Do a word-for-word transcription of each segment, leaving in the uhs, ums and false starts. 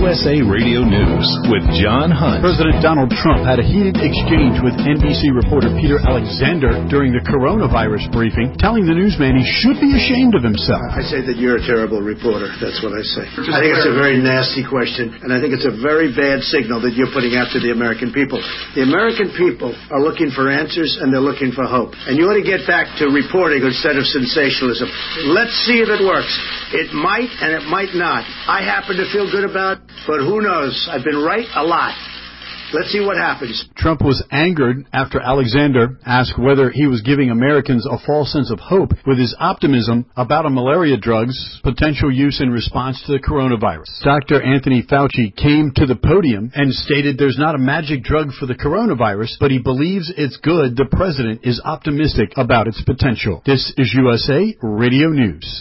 U S A Radio News with John Hunt. President Donald Trump had a heated exchange with N B C reporter Peter Alexander during the coronavirus briefing, telling the newsman he should be ashamed of himself. I say that you're a terrible reporter. That's what I say. I think it's a very nasty question, and I think it's a very bad signal that you're putting out to the American people. The American people are looking for answers, and they're looking for hope. And you ought to get back to reporting instead of sensationalism. Let's see if it works. It might, and it might not. I happen to feel good about it, but who knows? I've been right a lot. Let's see what happens. Trump was angered after Alexander asked whether he was giving Americans a false sense of hope with his optimism about a malaria drug's potential use in response to the coronavirus. Doctor Anthony Fauci came to the podium and stated there's not a magic drug for the coronavirus, but he believes it's good. The president is optimistic about its potential. This is U S A Radio News.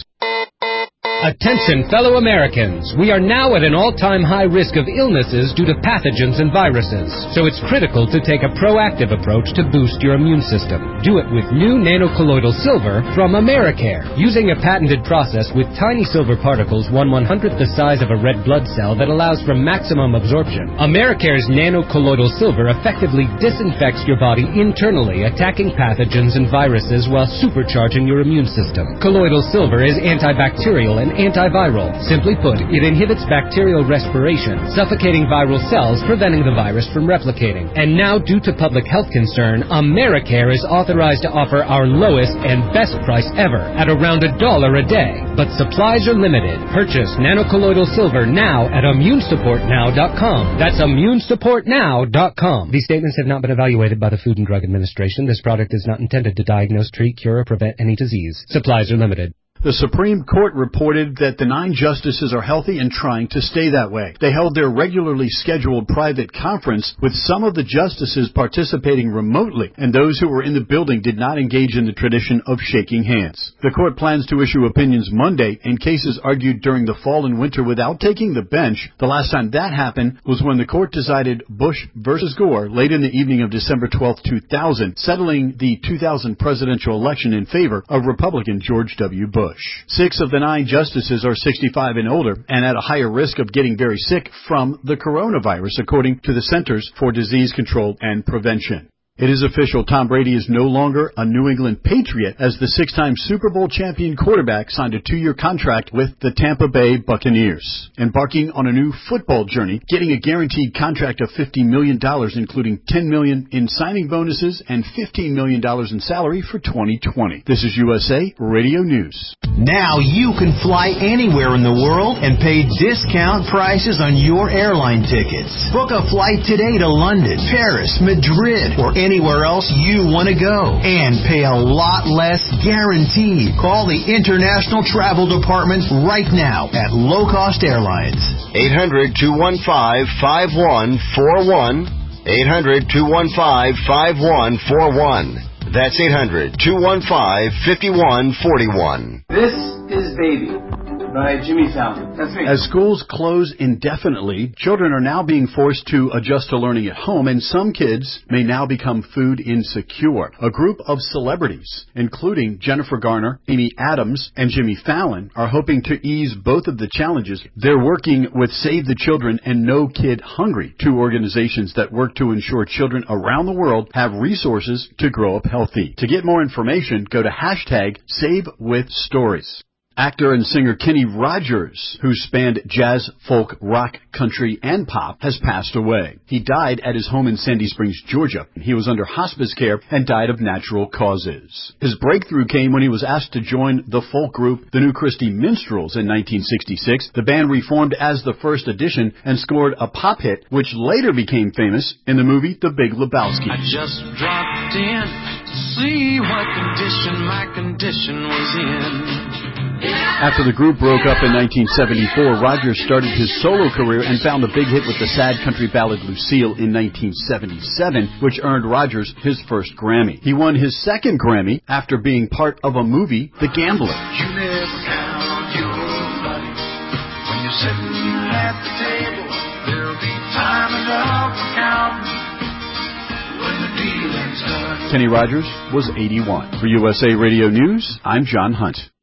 Attention, fellow Americans. We are now at an all-time high risk of illnesses due to pathogens and viruses. So it's critical to take a proactive approach to boost your immune system. Do it with new nanocolloidal silver from Americare. Using a patented process with tiny silver particles one one-hundredth the size of a red blood cell that allows for maximum absorption, Americare's nanocolloidal silver effectively disinfects your body internally, attacking pathogens and viruses while supercharging your immune system. Colloidal silver is antibacterial and antiviral. Simply put, it inhibits bacterial respiration, suffocating viral cells, preventing the virus from replicating. And now, due to public health concern, Americare is authorized to offer our lowest and best price ever at around a dollar a day. But supplies are limited. Purchase nanocolloidal silver now at immune support now dot com. That's immune support now dot com. These statements have not been evaluated by the Food and Drug Administration. This product is not intended to diagnose, treat, cure, or prevent any disease. Supplies are limited. The Supreme Court reported that the nine justices are healthy and trying to stay that way. They held their regularly scheduled private conference with some of the justices participating remotely, and those who were in the building did not engage in the tradition of shaking hands. The court plans to issue opinions Monday in cases argued during the fall and winter without taking the bench. The last time that happened was when the court decided Bush versus Gore late in the evening of December twelfth, two thousand, settling the two thousand presidential election in favor of Republican George W. Bush. Six of the nine justices are sixty-five and older and at a higher risk of getting very sick from the coronavirus, according to the Centers for Disease Control and Prevention. It is official. Tom Brady is no longer a New England Patriot, as the six-time Super Bowl champion quarterback signed a two-year contract with the Tampa Bay Buccaneers, embarking on a new football journey, getting a guaranteed contract of fifty million dollars, including ten million dollars in signing bonuses and fifteen million dollars in salary for twenty twenty. This is U S A Radio News. Now you can fly anywhere in the world and pay discount prices on your airline tickets. Book a flight today to London, Paris, Madrid, or anywhere else you want to go, and pay a lot less guaranteed. Call the International Travel Department right now at Low Cost Airlines. eight hundred, two one five, five one four one. eight hundred, two one five, five one four one. That's eight hundred, two one five, five one four one. This is Baby by Jimmy Fallon. That's me. As schools close indefinitely, children are now being forced to adjust to learning at home, and some kids may now become food insecure. A group of celebrities, including Jennifer Garner, Amy Adams, and Jimmy Fallon, are hoping to ease both of the challenges. They're working with Save the Children and No Kid Hungry, two organizations that work to ensure children around the world have resources to grow up healthy. To get more information, go to hashtag Save With Stories. Actor and singer Kenny Rogers, who spanned jazz, folk, rock, country, and pop, has passed away. He died at his home in Sandy Springs, Georgia. He was under hospice care and died of natural causes. His breakthrough came when he was asked to join the folk group The New Christy Minstrels in nineteen sixty-six. The band reformed as the first edition and scored a pop hit, which later became famous in the movie The Big Lebowski. I just dropped in to see what condition my condition was in. After the group broke up in nineteen seventy-four, Rogers started his solo career and found a big hit with the sad country ballad Lucille in nineteen seventy-seven, which earned Rogers his first Grammy. He won his second Grammy after being part of a movie, The Gambler. You never count your money when you're sitting at the table. There'll be time enough for counting when the dealing's done. Kenny Rogers was eighty-one. For U S A Radio News, I'm John Hunt.